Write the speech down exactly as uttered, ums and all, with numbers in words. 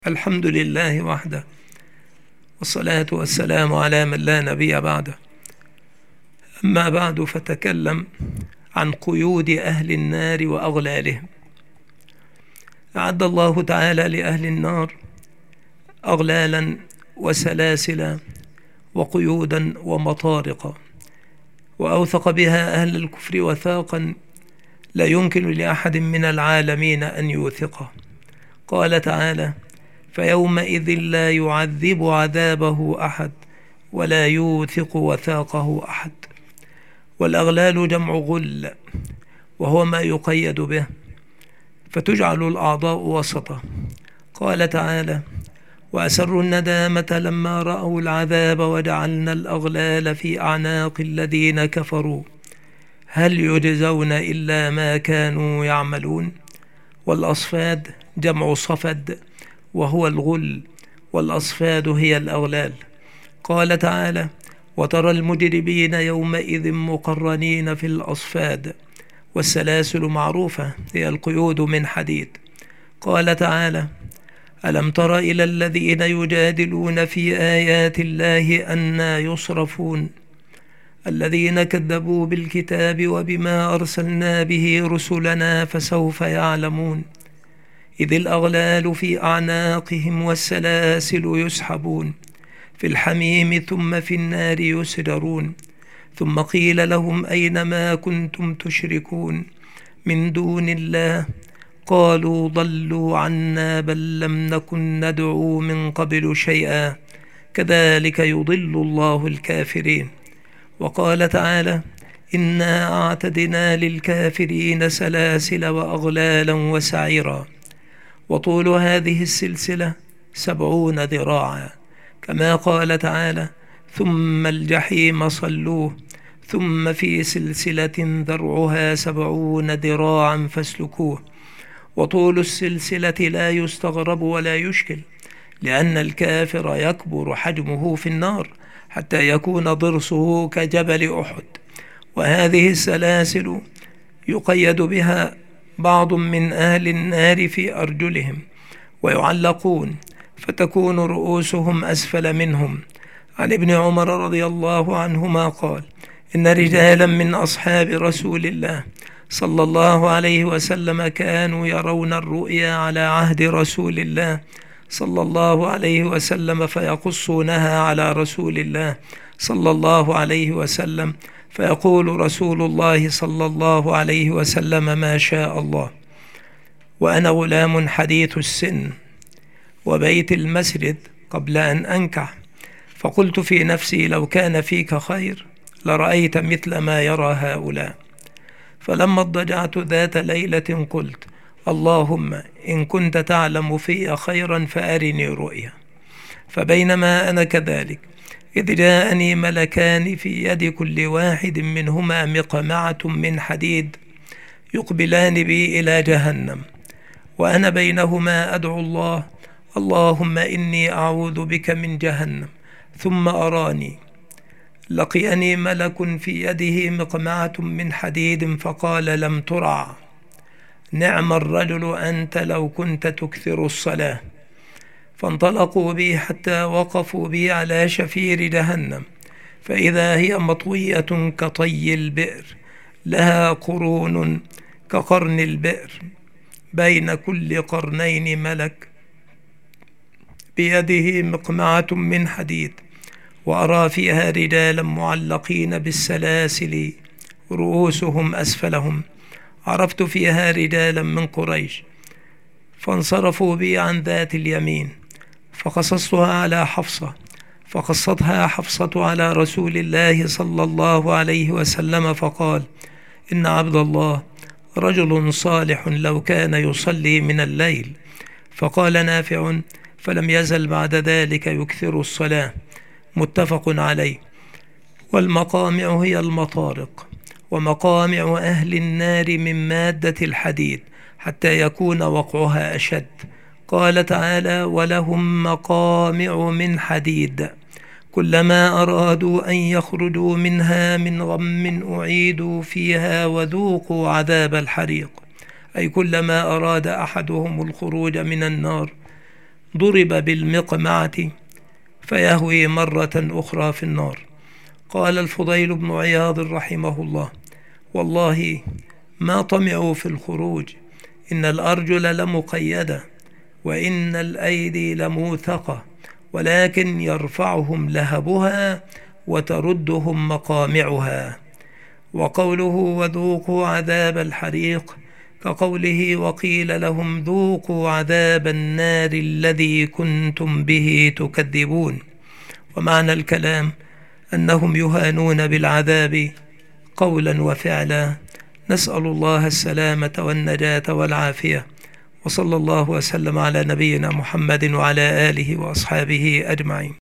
الحمد لله وحده، والصلاة والسلام على من لا نبي بعده. أما بعد، فتكلم عن قيود أهل النار وأغلالهم. أعد الله تعالى لأهل النار أغلالا وسلاسل وقيودا ومطارق، وأوثق بها أهل الكفر وثاقا لا يمكن لأحد من العالمين أن يوثقه. قال تعالى: فيومئذ لا يعذب عذابه أحد ولا يوثق وثاقه أحد. والأغلال جمع غل، وهو ما يقيد به، فتجعل الأعضاء وسطه. قال تعالى: وأسروا الندامة لما رأوا العذاب وجعلنا الأغلال في أعناق الذين كفروا هل يجزون إلا ما كانوا يعملون. والأصفاد جمع صفد، وهو الغل، والأصفاد هي الأغلال. قال تعالى: وترى المجرمين يومئذ مقرنين في الأصفاد. والسلاسل معروفة، هي القيود من حديد. قال تعالى: ألم تر إلى الذين يجادلون في آيات الله أنى يصرفون الذين كذبوا بالكتاب وبما أرسلنا به رسلنا فسوف يعلمون إذ الأغلال في أعناقهم والسلاسل يسحبون في الحميم ثم في النار يسجرون ثم قيل لهم أين ما كنتم تشركون من دون الله قالوا ضلوا عنا بل لم نكن ندعو من قبل شيئا كذلك يضل الله الكافرين. وقال تعالى: إنا أعتدنا للكافرين سلاسل وأغلالا وسعيرا وطول هذه السلسلة سبعون ذراعا، كما قال تعالى: ثم الجحيم صلوه ثم في سلسلة ذرعها سبعون ذراعا فاسلكوه. وطول السلسلة لا يستغرب ولا يشكل، لأن الكافر يكبر حجمه في النار حتى يكون ضرسه كجبل أحد. وهذه السلاسل يقيد بها بعض من أهل النار في أرجلهم ويعلقون فتكون رؤوسهم أسفل منهم. عن ابن عمر رضي الله عنهما قال: إن رجالا من أصحاب رسول الله صلى الله عليه وسلم كانوا يرون الرؤيا على عهد رسول الله صلى الله عليه وسلم فيقصونها على رسول الله صلى الله عليه وسلم، فيقول رسول الله صلى الله عليه وسلم: ما شاء الله. وأنا غلام حديث السن وبيت المسجد قبل أن أنكح، فقلت في نفسي: لو كان فيك خير لرأيت مثل ما يرى هؤلاء. فلما اضطجعت ذات ليلة قلت: اللهم إن كنت تعلم في خيرا فأرني رؤيا. فبينما أنا كذلك إذ جاءني ملكان في يد كل واحد منهما مقمعة من حديد يقبلان بي إلى جهنم، وأنا بينهما أدعو الله: اللهم إني أعوذ بك من جهنم. ثم أراني لقيني ملك في يده مقمعة من حديد فقال: لم ترع، نعم الرجل أنت لو كنت تكثر الصلاة. فانطلقوا بي حتى وقفوا بي على شفير جهنم، فإذا هي مطوية كطي البئر، لها قرون كقرن البئر، بين كل قرنين ملك بيده مقمعة من حديد. وأرى فيها رجالا معلقين بالسلاسل رؤوسهم أسفلهم. عرفت فيها رجالا من قريش، فانصرفوا بي عن ذات اليمين، فقصصتها على حفصة، فقصتها حفصة على رسول الله صلى الله عليه وسلم، فقال: إن عبد الله رجل صالح لو كان يصلي من الليل. فقال نافع: فلم يزل بعد ذلك يكثر الصلاة. متفق عليه. والمقامع هي المطارق، ومقامع أهل النار من مادة الحديد حتى يكون وقعها أشد. قال تعالى: ولهم مقامع من حديد كلما أرادوا أن يخرجوا منها من غم أعيدوا فيها وذوقوا عذاب الحريق. أي كلما أراد أحدهم الخروج من النار ضرب بالمقمعة فيهوي مرة أخرى في النار. قال الفضيل بن عياض رحمه الله: والله ما طمعوا في الخروج، إن الأرجل لمقيدة وإن الأيدي لموثقة، ولكن يرفعهم لهبها وتردهم مقامعها. وقوله وذوقوا عذاب الحريق كقوله وقيل لهم ذوقوا عذاب النار الذي كنتم به تكذبون. ومعنى الكلام أنهم يهانون بالعذاب قولا وفعلا. نسأل الله السلامة والنجاة والعافية، وصلى الله وسلم على نبينا محمد وعلى آله وأصحابه أجمعين.